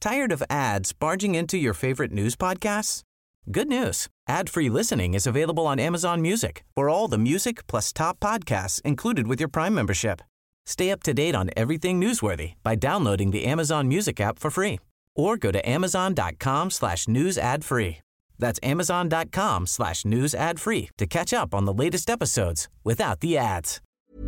Tired of ads barging into your favorite news podcasts? Good news. Ad-free listening is available on Amazon Music for all the music plus top podcasts included with your Prime membership. Stay up to date on everything newsworthy by downloading the Amazon Music app for free or go to amazon.com/news ad free. That's amazon.com/news ad free to catch up on the latest episodes without the ads.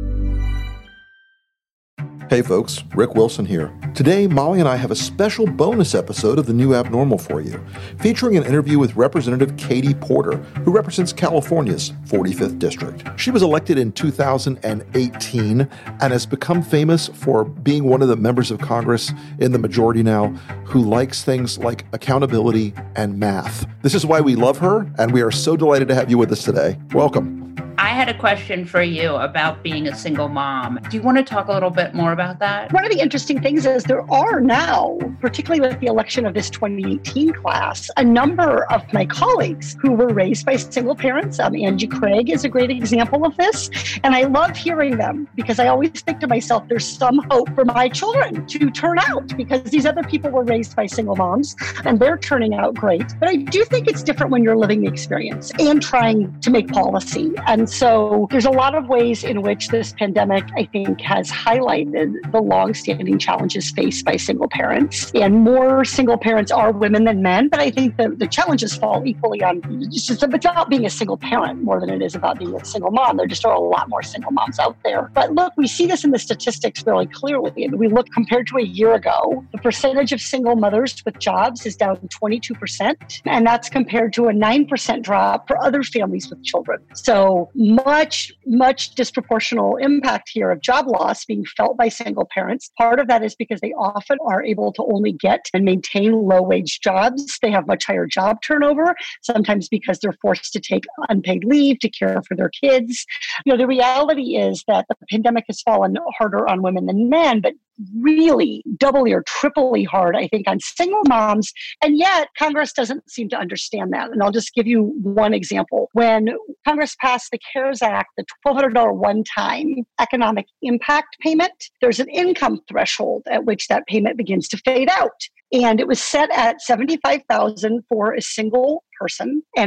Hey folks, Rick Wilson here. Today, Molly and I have a special bonus episode of The New Abnormal for you, featuring an interview with Representative Katie Porter, who represents California's 45th District. She was elected in 2018 and has become famous for being one of the members of Congress in the majority now who likes things like accountability and math. This is why we love her, and we are so delighted to have you with us today. Welcome. I had a question for you about being a single mom. Do you want to talk a little bit more about that? One of the interesting things is there are now, particularly with the election of this 2018 class, a number of my colleagues who were raised by single parents. Angie Craig is a great example of this. And I love hearing them because I always think to myself, there's some hope for my children to turn out because these other people were raised by single moms and they're turning out great. But I do think it's different when you're living the experience and trying to make policy. And so there's a lot of ways in which this pandemic, I think, has highlighted the longstanding challenges faced by single parents. And more single parents are women than men, but I think the challenges fall equally on, it's about being a single parent more than it is about being a single mom. There just are a lot more single moms out there. But look, we see this in the statistics really clearly. And we look compared to a year ago, the percentage of single mothers with jobs is down 22%. And that's compared to a 9% drop for other families with children. So much disproportional impact here of job loss being felt by single parents. Part of that is because they often are able to only get and maintain low-wage jobs. They have much higher job turnover, sometimes because they're forced to take unpaid leave to care for their kids. The reality is that the pandemic has fallen harder on women than men, but really doubly or triply hard, I think, on single moms. And yet Congress doesn't seem to understand that. And I'll just give you one example. When Congress passed the CARES Act, the $1,200 one-time economic impact payment, there's an income threshold at which that payment begins to fade out. And it was set at $75,000 for a single person and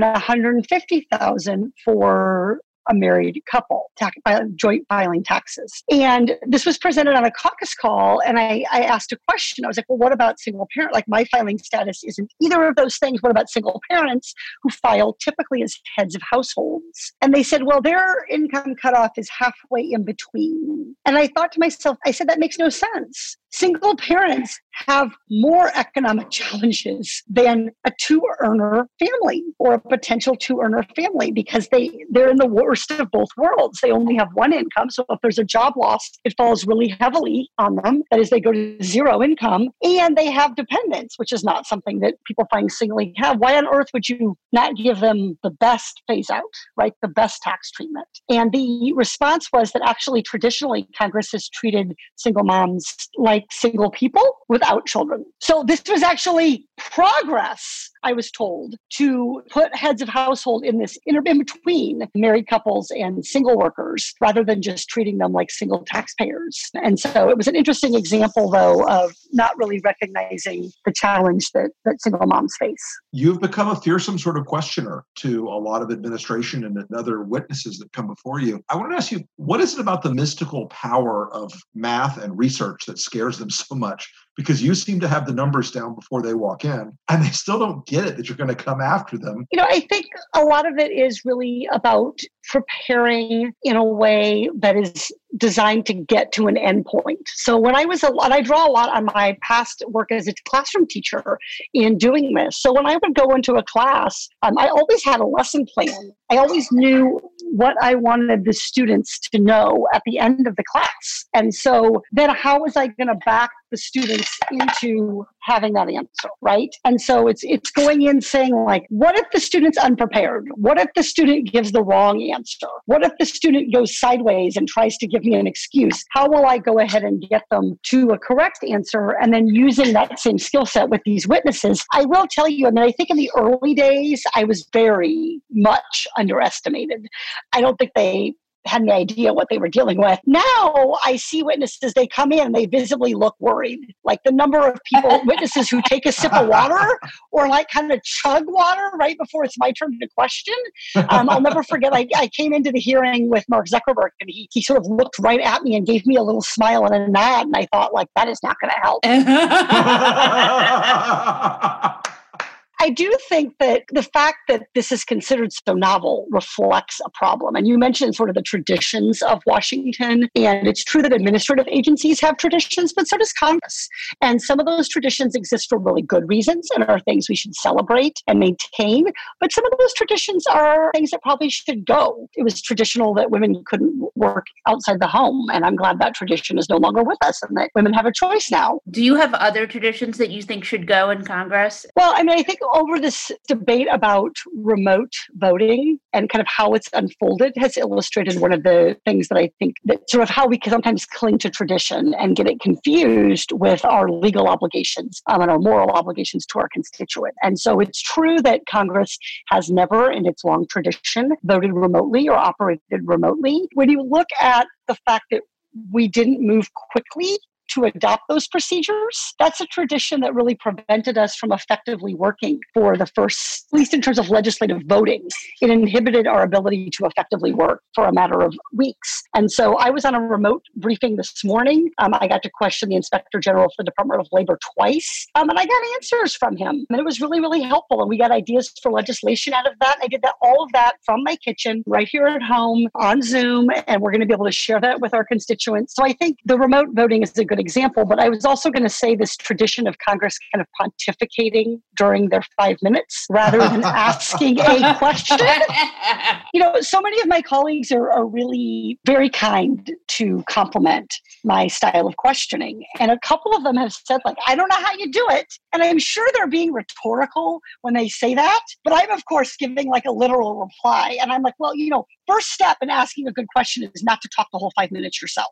$150,000 for a married couple, joint filing taxes. And this was presented on a caucus call. And I asked a question. I was like, well, what about single parent? Like my filing status isn't either of those things. What about single parents who file typically as heads of households? And they said, well, their income cutoff is halfway in between. And I thought to myself, I said, that makes no sense. Single parents have more economic challenges than a two-earner family or a potential two-earner family because they're in the worst of both worlds. They only have one income. So if there's a job loss, it falls really heavily on them. That is, they go to zero income and they have dependents, which is not something that people find singly have. Why on earth would you not give them the best phase out, right? The best tax treatment. And the response was that actually traditionally Congress has treated single moms like single people without children. So this was actually progress, I was told, to put heads of household in this in between married couples and single workers rather than just treating them like single taxpayers. And so it was an interesting example, though, of not really recognizing the challenge that single moms face. You've become a fearsome sort of questioner to a lot of administration and other witnesses that come before you. I want to ask you, what is it about the mystical power of math and research that scares them so much? Because you seem to have the numbers down before they walk in, and they still don't get it that you're going to come after them. I think a lot of it is really about preparing in a way that is designed to get to an endpoint. So when I draw a lot on my past work as a classroom teacher in doing this. So when I would go into a class, I always had a lesson plan. I always knew what I wanted the students to know at the end of the class. And so then how was I going to back the students into having that answer, right? And so it's going in saying like, what if the student's unprepared? What if the student gives the wrong answer? What if the student goes sideways and tries to give me an excuse? How will I go ahead and get them to a correct answer? And then using that same skill set with these witnesses, I will tell you, I think in the early days, I was very much underestimated. I don't think they had any idea what they were dealing with. Now I see witnesses, they come in and they visibly look worried. Like the number of witnesses who take a sip of water or like kind of chug water right before it's my turn to question. I'll never forget, I came into the hearing with Mark Zuckerberg and he sort of looked right at me and gave me a little smile and a nod. And I thought, like, that is not going to help. I do think that the fact that this is considered so novel reflects a problem. And you mentioned sort of the traditions of Washington. And it's true that administrative agencies have traditions, but so does Congress. And some of those traditions exist for really good reasons and are things we should celebrate and maintain. But some of those traditions are things that probably should go. It was traditional that women couldn't work outside the home. And I'm glad that tradition is no longer with us and that women have a choice now. Do you have other traditions that you think should go in Congress? Well, I mean, I think over this debate about remote voting and kind of how it's unfolded has illustrated one of the things that I think that sort of how we can sometimes cling to tradition and get it confused with our legal obligations and our moral obligations to our constituent. And so it's true that Congress has never in its long tradition voted remotely or operated remotely. When you look at the fact that we didn't move quickly to adopt those procedures, that's a tradition that really prevented us from effectively working for the first, at least in terms of legislative voting. It inhibited our ability to effectively work for a matter of weeks. And so I was on a remote briefing this morning. I got to question the Inspector General for the Department of Labor twice, and I got answers from him. And it was really, really helpful. And we got ideas for legislation out of that. I did all of that from my kitchen, right here at home, on Zoom, and we're going to be able to share that with our constituents. So I think the remote voting is a good example, but I was also going to say this tradition of Congress kind of pontificating during their 5 minutes rather than asking a question. You know, so many of my colleagues are really very kind to compliment my style of questioning. And a couple of them have said, like, I don't know how you do it. And I'm sure they're being rhetorical when they say that. But I'm, of course, giving like a literal reply. And I'm like, well, you know, first step in asking a good question is not to talk the whole 5 minutes yourself.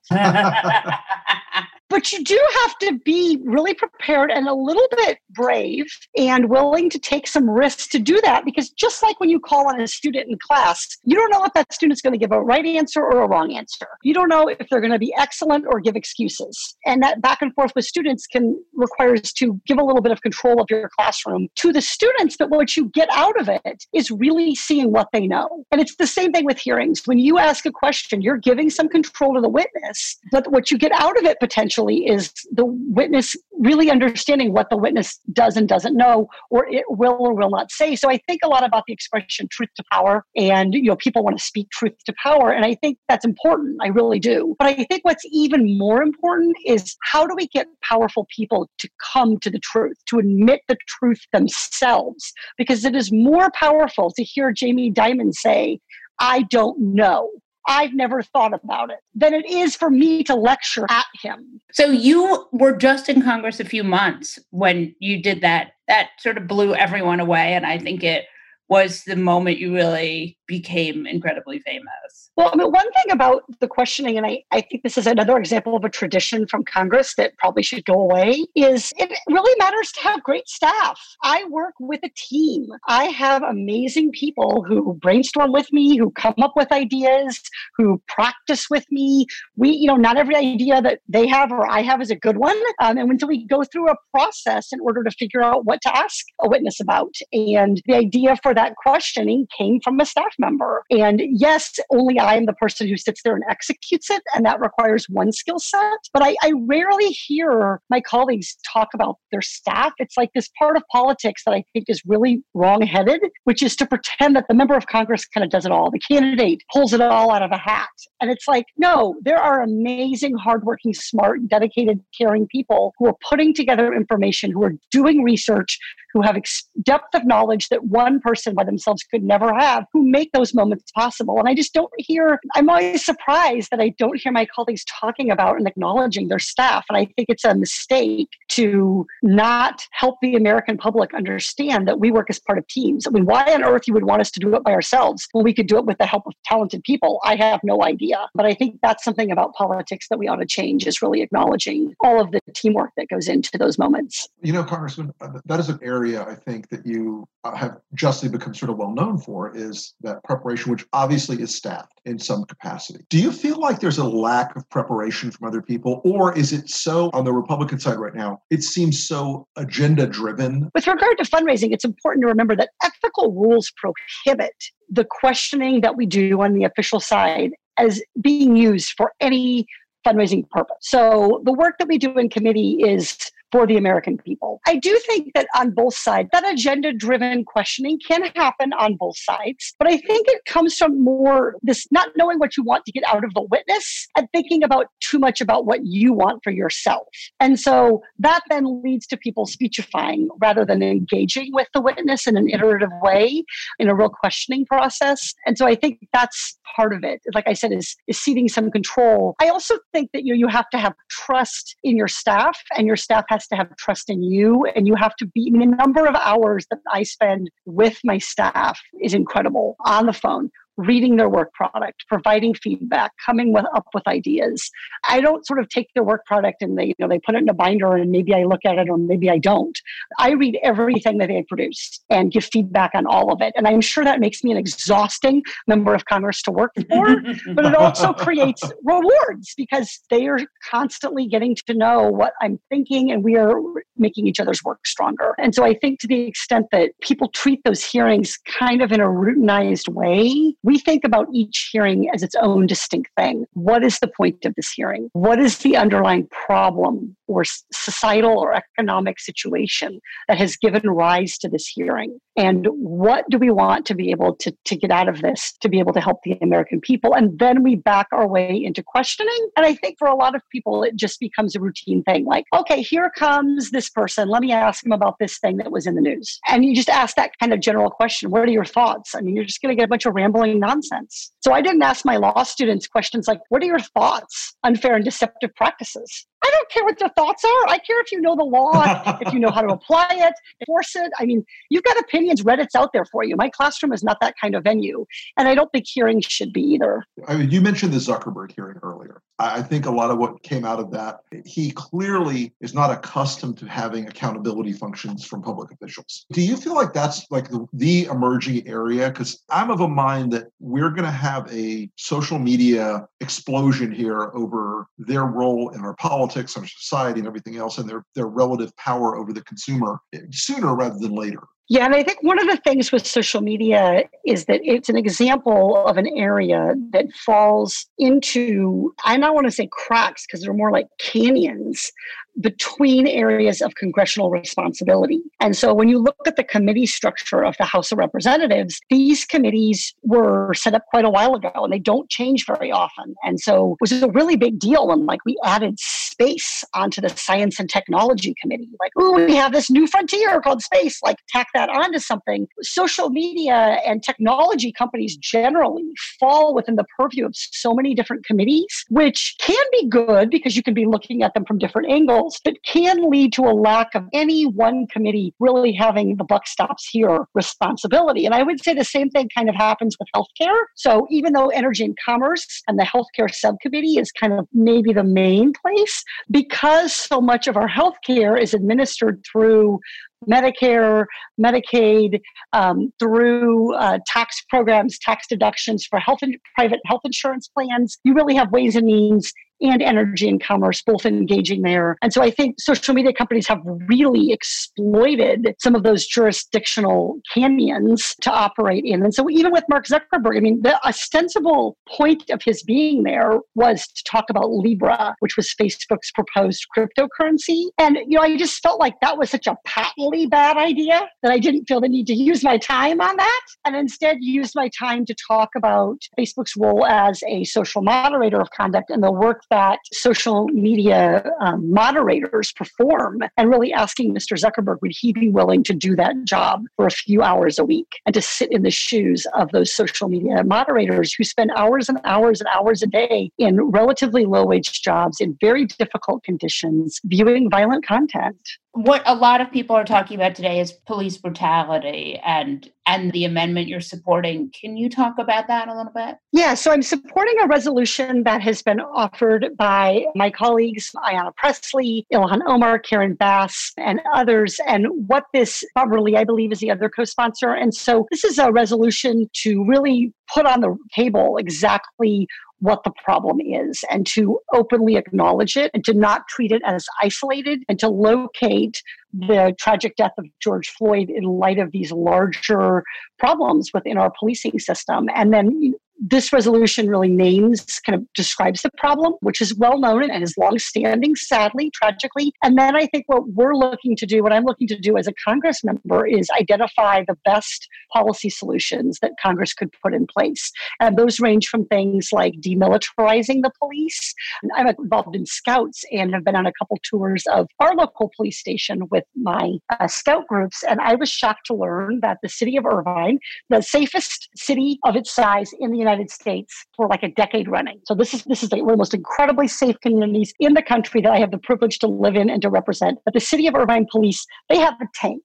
But you do have to be really prepared and a little bit brave and willing to take some risks to do that. Because just like when you call on a student in class, you don't know if that student's going to give a right answer or a wrong answer. You don't know if they're going to be excellent or give excuses. And that back and forth with students can require us to give a little bit of control of your classroom to the students. But what you get out of it is really seeing what they know. And it's the same thing with hearings. When you ask a question, you're giving some control to the witness. But what you get out of it potentially is the witness really understanding what the witness does and doesn't know, or it will or will not say. So I think a lot about the expression truth to power, and you know, people want to speak truth to power, and I think that's important. I really do. But I think what's even more important is how do we get powerful people to come to the truth, to admit the truth themselves? Because it is more powerful to hear Jamie Dimon say, I don't know, I've never thought about it, than it is for me to lecture at him. So you were just in Congress a few months when you did that. That sort of blew everyone away. And I think it was the moment you really became incredibly famous. Well, I mean, one thing about the questioning, and I think this is another example of a tradition from Congress that probably should go away, is it really matters to have great staff. I work with a team. I have amazing people who brainstorm with me, who come up with ideas, who practice with me. Not every idea that they have or I have is a good one. And until we go through a process in order to figure out what to ask a witness about. And the idea for that questioning came from a staff member. And yes, only I am the person who sits there and executes it, and that requires one skill set. But I rarely hear my colleagues talk about their staff. It's like this part of politics that I think is really wrong-headed, which is to pretend that the member of Congress kind of does it all. The candidate pulls it all out of a hat. And it's like, no, there are amazing, hardworking, smart, dedicated, caring people who are putting together information, who are doing research, who have depth of knowledge that one person by themselves could never have, who make those moments possible. And I just don't hear, I'm always surprised that I don't hear my colleagues talking about and acknowledging their staff. And I think it's a mistake to not help the American public understand that we work as part of teams. I mean, why on earth you would want us to do it by ourselves when we could do it with the help of talented people? I have no idea. But I think that's something about politics that we ought to change, is really acknowledging all of the teamwork that goes into those moments. You know, Congressman, that is an area I think that you have justly become sort of well known for, is that media preparation, which obviously is staffed in some capacity. Do you feel like there's a lack of preparation from other people, or is it so, on the Republican side right now, it seems so agenda-driven? With regard to fundraising, it's important to remember that ethical rules prohibit the questioning that we do on the official side as being used for any fundraising purpose. So the work that we do in committee is for the American people. I do think that on both sides, that agenda-driven questioning can happen on both sides, but I think it comes from more this not knowing what you want to get out of the witness and thinking about too much about what you want for yourself. And so that then leads to people speechifying rather than engaging with the witness in an iterative way, in a real questioning process. And so I think that's part of it. Like I said, is ceding some control. I also think that you have to have trust in your staff, and your staff has to have trust in you, and you have to be, the number of hours that I spend with my staff is incredible on the phone, reading their work product, providing feedback, coming up with ideas. I don't sort of take their work product and they put it in a binder and maybe I look at it or maybe I don't. I read everything that they produce and give feedback on all of it. And I'm sure that makes me an exhausting member of Congress to work for, but it also creates rewards because they are constantly getting to know what I'm thinking and we are making each other's work stronger. And so I think to the extent that people treat those hearings kind of in a routinized way, we think about each hearing as its own distinct thing. What is the point of this hearing? What is the underlying problem or societal or economic situation that has given rise to this hearing? And what do we want to be able to get out of this to be able to help the American people? And then we back our way into questioning. And I think for a lot of people, it just becomes a routine thing. Like, okay, here comes this person. Let me ask him about this thing that was in the news. And you just ask that kind of general question. What are your thoughts? I mean, you're just going to get a bunch of rambling nonsense. So I didn't ask my law students questions like, what are your thoughts? Unfair and deceptive practices. I don't care what their thoughts are. I care if you know the law, if you know how to apply it, enforce it. I mean, you've got opinions. Reddit's out there for you. My classroom is not that kind of venue. And I don't think hearings should be either. I mean, you mentioned the Zuckerberg hearing earlier. I think a lot of what came out of that, he clearly is not accustomed to having accountability functions from public officials. Do you feel like that's like the emerging area? Because I'm of a mind that we're going to have a social media explosion here over their role in our politics, our society, and everything else, and their relative power over the consumer sooner rather than later. Yeah, and I think one of the things with social media is that it's an example of an area that falls into, I don't want to say cracks because they're more like canyons between areas of congressional responsibility. And so when you look at the committee structure of the House of Representatives, these committees were set up quite a while ago and they don't change very often. And so it was a really big deal when we added space onto the Science and Technology Committee. We have this new frontier called space, tack that onto something. Social media and technology companies generally fall within the purview of so many different committees, which can be good because you can be looking at them from different angles, but can lead to a lack of any one committee really having the buck stops here responsibility. And I would say the same thing kind of happens with healthcare. So even though Energy and Commerce and the healthcare subcommittee is kind of maybe the main place, because so much of our healthcare is administered through Medicare, Medicaid, through tax programs, tax deductions for private health insurance plans, you really have Ways and Means and Energy and Commerce both engaging there. And so I think social media companies have really exploited some of those jurisdictional canyons to operate in. And so even with Mark Zuckerberg, I mean, the ostensible point of his being there was to talk about Libra, which was Facebook's proposed cryptocurrency. And, I just felt like that was such a patently bad idea that I didn't feel the need to use my time on that, and instead used my time to talk about Facebook's role as a social moderator of conduct and the work that social media moderators perform, and really asking Mr. Zuckerberg, would he be willing to do that job for a few hours a week and to sit in the shoes of those social media moderators who spend hours and hours and hours a day in relatively low-wage jobs in very difficult conditions, viewing violent content. What a lot of people are talking about today is police brutality and the amendment you're supporting. Can you talk about that a little bit? Yeah, so I'm supporting a resolution that has been offered by my colleagues, Ayanna Pressley, Ilhan Omar, Karen Bass, and others. And what this, Bob Ridley, I believe, is the other co-sponsor. And so this is a resolution to really put on the table exactly what the problem is and to openly acknowledge it and to not treat it as isolated and to locate the tragic death of George Floyd in light of these larger problems within our policing system. And then this resolution really describes the problem, which is well known and is longstanding, sadly, tragically. And then I think what I'm looking to do as a Congress member is identify the best policy solutions that Congress could put in place. And those range from things like demilitarizing the police. I'm involved in Scouts and have been on a couple tours of our local police station with my Scout groups. And I was shocked to learn that the city of Irvine, the safest city of its size in the United States for like a decade running. So this is one of the most incredibly safe communities in the country that I have the privilege to live in and to represent. But the city of Irvine police, they have a tank.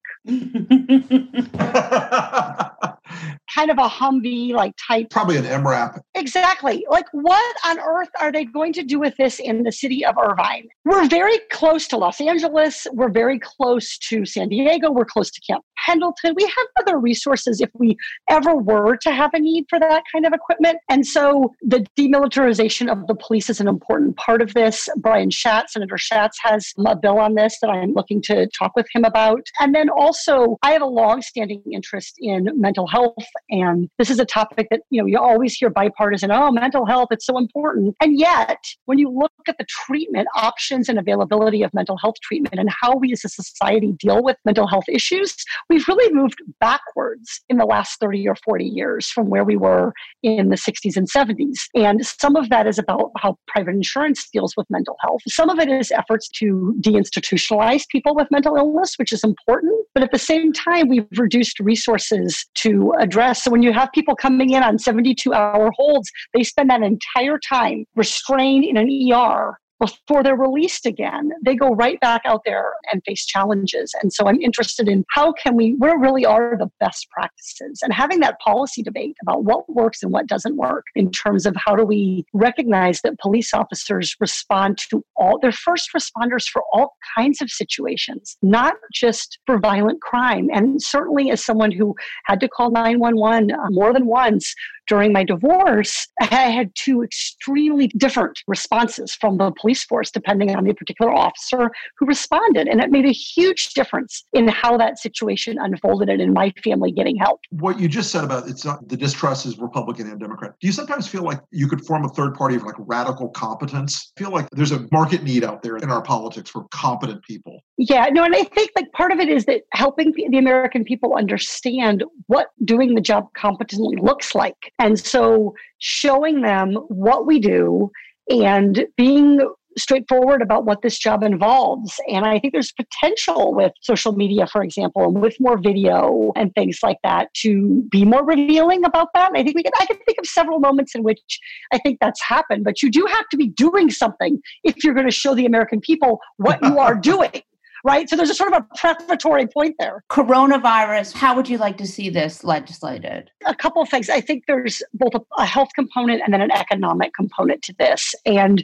Kind of a Humvee like type. Probably an MRAP. Exactly. Like what on earth are they going to do with this in the city of Irvine? We're very close to Los Angeles. We're very close to San Diego. We're close to Camp Pendleton. We have other resources if we ever were to have a need for that kind of equipment. And so the demilitarization of the police is an important part of this. Senator Schatz has a bill on this that I'm looking to talk with him about. And then also, I have a long-standing interest in mental health. And this is a topic that, you always hear bipartisan, mental health, it's so important. And yet, when you look at the treatment options and availability of mental health treatment and how we as a society deal with mental health issues, we've really moved backwards in the last 30 or 40 years from where we were in the 60s and 70s. And some of that is about how private insurance deals with mental health. Some of it is efforts to deinstitutionalize people with mental illness, which is important. But at the same time, we've reduced resources to address. So when you have people coming in on 72-hour holds, they spend that entire time restrained in an ER before they're released again. They go right back out there and face challenges. And so I'm interested in where really are the best practices and having that policy debate about what works and what doesn't work in terms of how do we recognize that police officers respond to they're first responders for all kinds of situations, not just for violent crime. And certainly as someone who had to call 911 more than once during my divorce, I had two extremely different responses from the police force, depending on the particular officer who responded. And it made a huge difference in how that situation unfolded and in my family getting help. What you just said about it's not the distrust is Republican and Democrat. Do you sometimes feel like you could form a third party of like radical competence? I feel like there's a market need out there in our politics for competent people. Yeah, no, and I think like part of it is that helping the American people understand what doing the job competently looks like. And so showing them what we do and being straightforward about what this job involves. And I think there's potential with social media, for example, and with more video and things like that to be more revealing about that. And I think I can think of several moments in which I think that's happened, but you do have to be doing something if you're going to show the American people what you are doing. Right? So there's a sort of a prefatory point there. Coronavirus, how would you like to see this legislated? A couple of things. I think there's both a health component and then an economic component to this. And,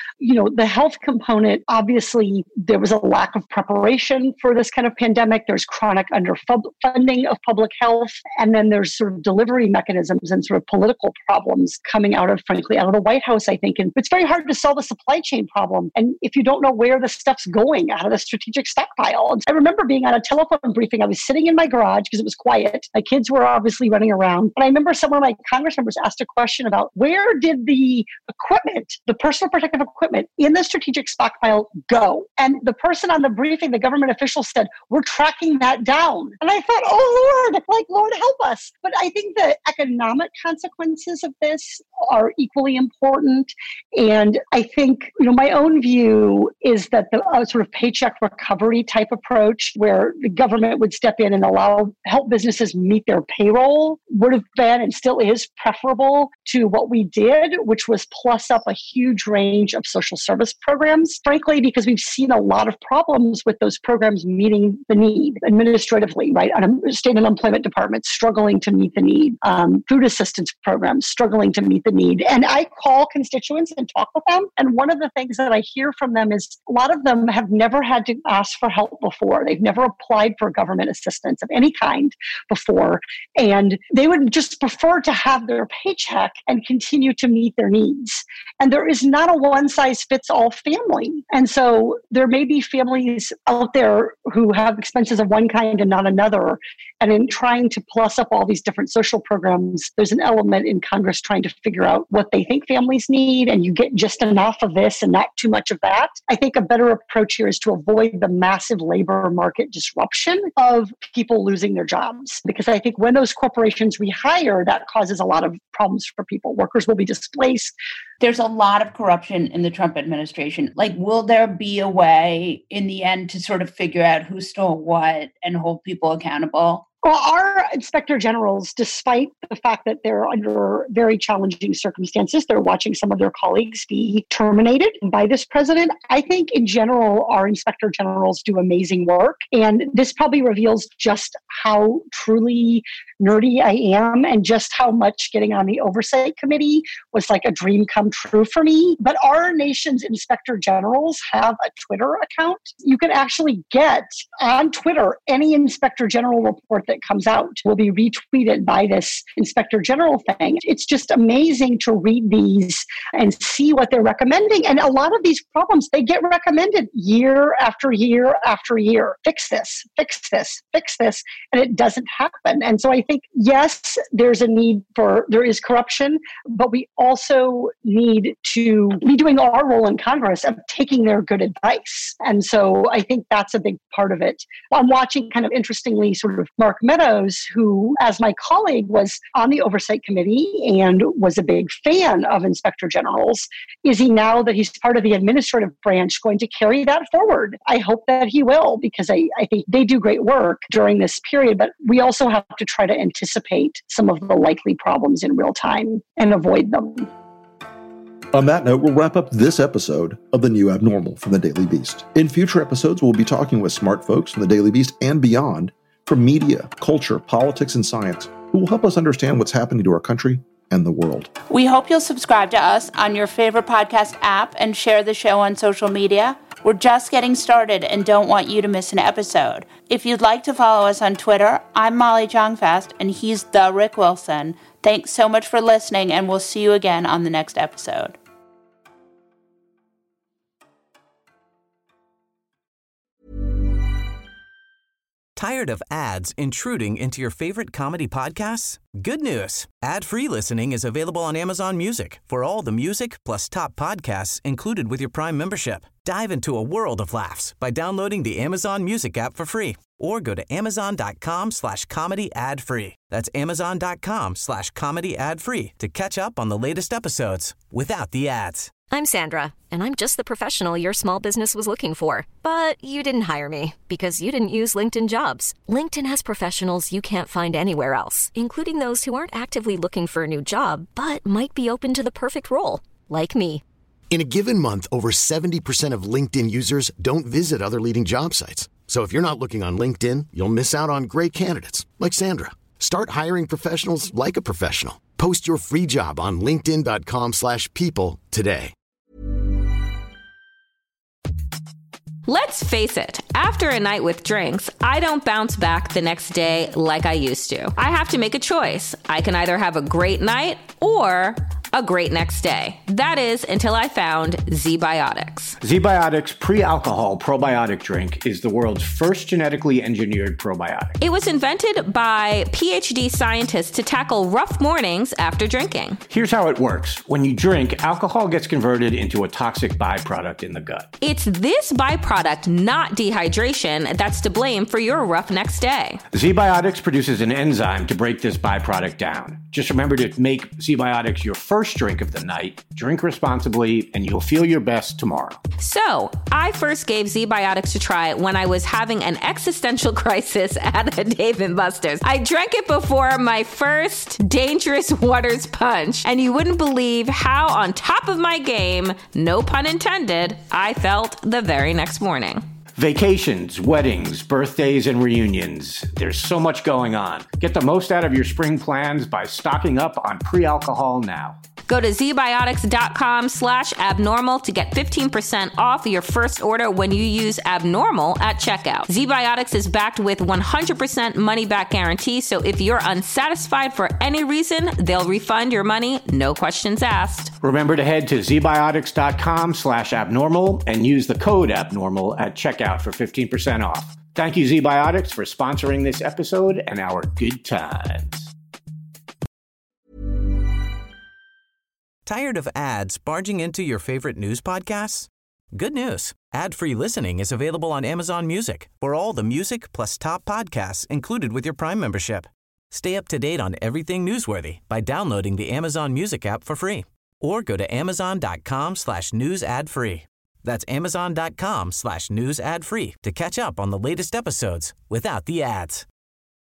the health component, obviously, there was a lack of preparation for this kind of pandemic. There's chronic underfunding of public health. And then there's sort of delivery mechanisms and sort of political problems coming out of the White House, I think. And it's very hard to solve a supply chain problem. And if you don't know where the stuff's going out of the strategic stockpile. And I remember being on a telephone briefing. I was sitting in my garage because it was quiet. My kids were obviously running around. And I remember some of my Congress members asked a question about where did the equipment, the personal protective equipment in the strategic stockpile go? And the person on the briefing, the government official said, we're tracking that down. And I thought, oh Lord help us. But I think the economic consequences of this are equally important. And I think, my own view is that the sort of Paycheck recovery recovery type approach where the government would step in and help businesses meet their payroll would have been and still is preferable to what we did, which was plus up a huge range of social service programs, frankly, because we've seen a lot of problems with those programs meeting the need administratively, right? State unemployment departments struggling to meet the need, food assistance programs struggling to meet the need. And I call constituents and talk with them. And one of the things that I hear from them is a lot of them have never had to ask for help before. They've never applied for government assistance of any kind before. And they would just prefer to have their paycheck and continue to meet their needs. And there is not a one-size-fits-all family. And so there may be families out there who have expenses of one kind and not another. And in trying to plus up all these different social programs, there's an element in Congress trying to figure out what they think families need, and you get just enough of this and not too much of that. I think a better approach here is to avoid the massive labor market disruption of people losing their jobs. Because I think when those corporations rehire, that causes a lot of problems for people. Workers will be displaced. There's a lot of corruption in the Trump administration. Like, will there be a way in the end to sort of figure out who stole what and hold people accountable? Well, our inspector generals, despite the fact that they're under very challenging circumstances, they're watching some of their colleagues be terminated by this president. I think in general, our inspector generals do amazing work. And this probably reveals just how truly nerdy I am and just how much getting on the oversight committee was like a dream come true for me. But our nation's inspector generals have a Twitter account. You can actually get on Twitter any inspector general report that comes out will be retweeted by this inspector general thing. It's just amazing to read these and see what they're recommending. And a lot of these problems, they get recommended year after year after year. Fix this, fix this, fix this. And it doesn't happen. And so I think, yes, there is corruption, but we also need to be doing our role in Congress of taking their good advice. And so I think that's a big part of it. I'm watching kind of interestingly sort of Mark Meadows, who, as my colleague, was on the Oversight Committee and was a big fan of inspector generals. Is he, now that he's part of the administrative branch, going to carry that forward? I hope that he will, because I think they do great work during this period, but we also have to try to anticipate some of the likely problems in real time and avoid them. On that note, we'll wrap up this episode of The New Abnormal from The Daily Beast. In future episodes, we'll be talking with smart folks from The Daily Beast and beyond, from media, culture, politics, and science, who will help us understand what's happening to our country and the world. We hope you'll subscribe to us on your favorite podcast app and share the show on social media. We're just getting started and don't want you to miss an episode. If you'd like to follow us on Twitter, I'm Molly Jong-Fast, and he's the Rick Wilson. Thanks so much for listening, and we'll see you again on the next episode. Tired of ads intruding into your favorite comedy podcasts? Good news. Ad-free listening is available on Amazon Music for all the music plus top podcasts included with your Prime membership. Dive into a world of laughs by downloading the Amazon Music app for free or go to amazon.com/comedy ad-free. That's amazon.com/comedy ad-free to catch up on the latest episodes without the ads. I'm Sandra, and I'm just the professional your small business was looking for. But you didn't hire me because you didn't use LinkedIn Jobs. LinkedIn has professionals you can't find anywhere else, including those who aren't actively looking for a new job, but might be open to the perfect role, like me. In a given month, over 70% of LinkedIn users don't visit other leading job sites. So if you're not looking on LinkedIn, you'll miss out on great candidates like Sandra. Start hiring professionals like a professional. Post your free job on linkedin.com/people today. Let's face it, after a night with drinks, I don't bounce back the next day like I used to. I have to make a choice. I can either have a great night or a great next day. That is until I found ZBiotics. ZBiotics Pre-Alcohol Probiotic Drink is the world's first genetically engineered probiotic. It was invented by PhD scientists to tackle rough mornings after drinking. Here's how it works. When you drink, alcohol gets converted into a toxic byproduct in the gut. It's this byproduct, not dehydration, that's to blame for your rough next day. ZBiotics produces an enzyme to break this byproduct down. Just remember to make ZBiotics your first drink of the night. Drink responsibly, and you'll feel your best tomorrow. So, I first gave ZBiotics a try when I was having an existential crisis at a Dave & Buster's. I drank it before my first Dangerous Waters punch, and you wouldn't believe how on top of my game, no pun intended, I felt the very next morning. Vacations, weddings, birthdays, and reunions. There's so much going on. Get the most out of your spring plans by stocking up on pre-alcohol now. Go to zbiotics.com/abnormal to get 15% off your first order when you use abnormal at checkout. ZBiotics is backed with 100% money-back guarantee, so if you're unsatisfied for any reason, they'll refund your money, no questions asked. Remember to head to zbiotics.com/abnormal and use the code abnormal at checkout for 15% off. Thank you, ZBiotics, for sponsoring this episode and our good times. Tired of ads barging into your favorite news podcasts? Good news. Ad-free listening is available on Amazon Music for all the music plus top podcasts included with your Prime membership. Stay up to date on everything newsworthy by downloading the Amazon Music app for free or go to amazon.com/news ad free. That's amazon.com/news ad free to catch up on the latest episodes without the ads.